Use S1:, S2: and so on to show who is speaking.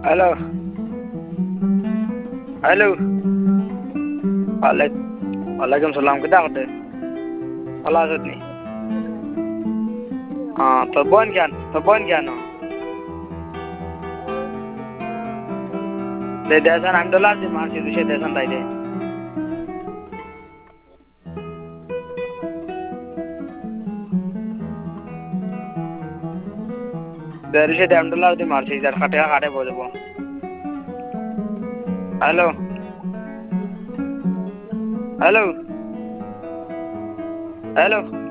S1: Hello hello. वालेकुम सलाम। कितना होते अल्लाह से नहीं। हाँ तो बन क्या ना दे देसन हम डॉलर दे मार से दूसरे देसन ताई दे दूसरे दे हम डॉलर दे मार से इधर खाटे बोल दो। Hello hello hello.